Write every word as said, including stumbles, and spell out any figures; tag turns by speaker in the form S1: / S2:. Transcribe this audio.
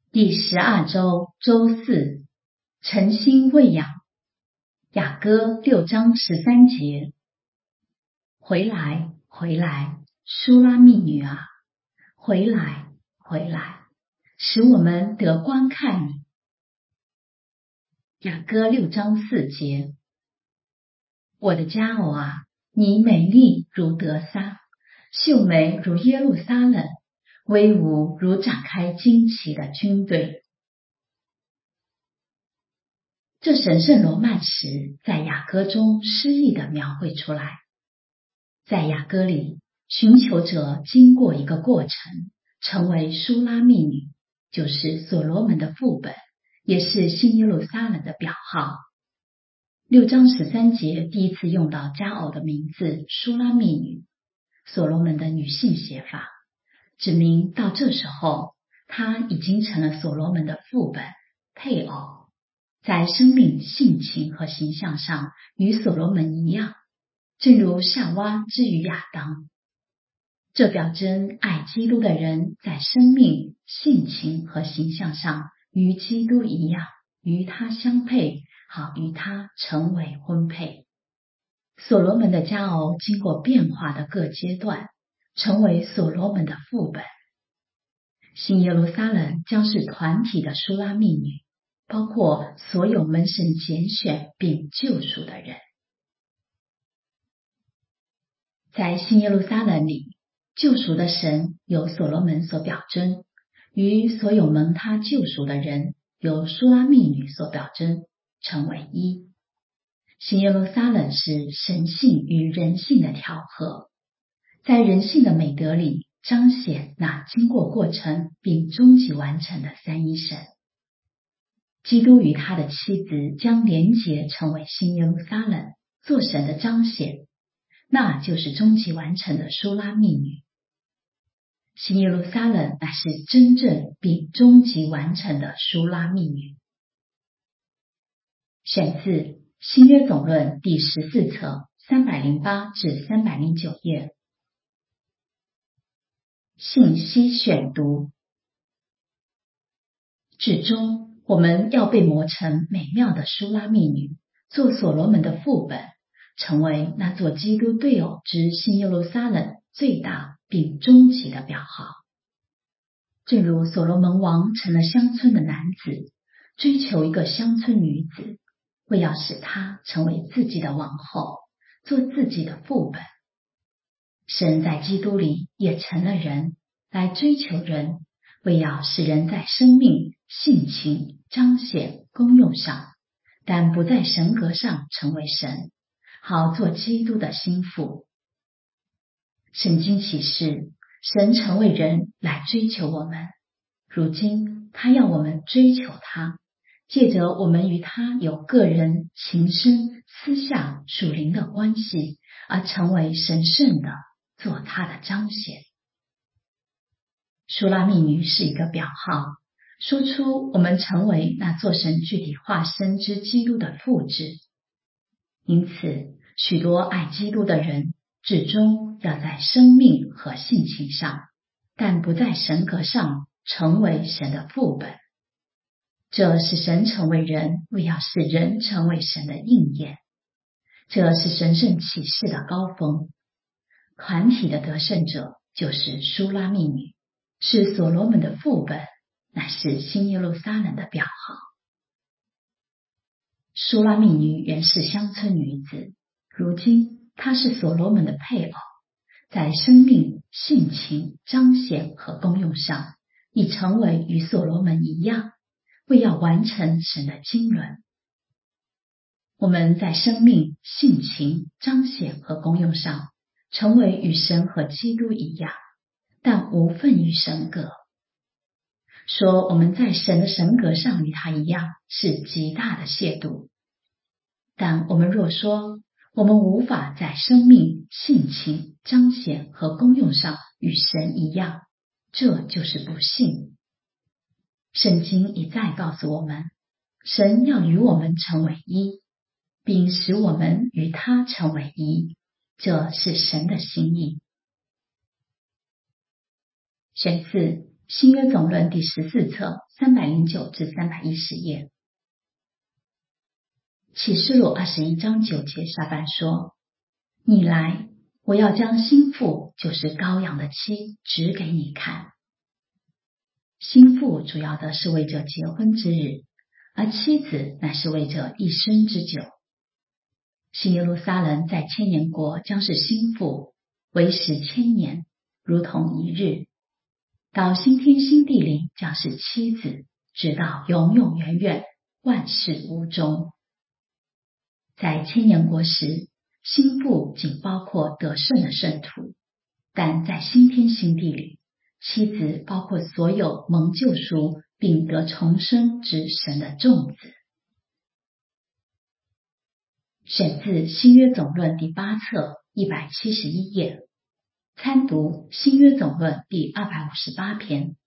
S1: 第十二周周四，诚心喂养。雅歌六章十三节，回来，回来，书拉密女啊，回来，回来，使我们得观看你。雅歌六章四节，我的佳偶啊，你美丽如德撒，秀美如耶路撒冷，威武如展开旌旗的军队。这神圣罗曼史在雅歌中诗意地描绘出来。在雅歌里，寻求者经过一个过程，成为书拉密女，就是所罗门的副本，也是新耶路撒冷的表号。六章十三节第一次用到佳偶的名字书拉密女，所罗门的女性写法，指明到这时候，她已经成了所罗门的副本配偶，在生命、性情和形象上与所罗门一样，正如夏娃之于亚当。这表征爱基督的人在生命、性情和形象上与基督一样，与他相配，好与他成为婚配。所罗门的佳偶经过变化的各阶段，成为所罗门的副本。新耶路撒冷将是团体的书拉密女，包括所有蒙神拣选并救赎的人。在新耶路撒冷里，救赎的神由所罗门所表征，与所有蒙他救赎的人由书拉密女所表征，成为一。新耶路撒冷是神性与人性的调和，在人性的美德里彰显那经过过程并终极完成的三一神。基督与他的妻子将连结成为新耶路撒冷，做神的彰显，那就是终极完成的书拉密女。新耶路撒冷乃是真正并终极完成的书拉密女。选自新约总论第十四册三百零八至三百零九页。信息选读。至终我们要被磨成美妙的书拉密女，做所罗门的副本，成为那座基督对偶之新耶路撒冷最大并终极的表号。正如所罗门王成了乡村的男子，追求一个乡村女子，为要使她成为自己的王后，做自己的副本。神在基督里也成了人，来追求人，为要使人在生命、性情、彰显、功用上，但不在神格上成为神，好做基督的心腹。圣经启示，神成为人来追求我们，如今他要我们追求他，借着我们与他有个人、情深、私下、属灵的关系，而成为神圣的，做他的彰显。书拉密女是一个表号，说出我们成为那做神具体化身之基督的复制。因此，许多爱基督的人至终要在生命和性情上，但不在神格上成为神的副本。这是神成为人，为要使人成为神的应验。这是神圣启示的高峰。团体的得胜者就是书拉密女，是所罗门的副本，乃是新耶路撒冷的表号。书拉密女原是乡村女子，如今她是所罗门的配偶，在生命、性情、彰显和功用上，已成为与所罗门一样，为要完成神的经纶。我们在生命、性情、彰显和功用上，成为与神和基督一样，但无分于神格。说我们在神的神格上与他一样，是极大的亵渎。但我们若说我们无法在生命、性情、彰显和功用上与神一样，这就是不信。圣经一再告诉我们，神要与我们成为一，并使我们与他成为一，这是神的心意。选自新约总论第十四册三百零九至三百一十页。启示录二十一章九节下半说：你来，我要将新妇，就是羔羊的妻，指给你看。新妇主要的是为着结婚之日，而妻子乃是为着一生之久。新耶路撒冷在千年国将是新妇，维持千年，如同一日；到新天新地里将是妻子，直到永永远远，万事无终。在千年国时，新妇仅包括得胜的圣徒，但在新天新地里，妻子包括所有蒙救赎并得重生之神的众子。选自新约总论第八册一百七十一页，参读新约总论第二百五十八篇。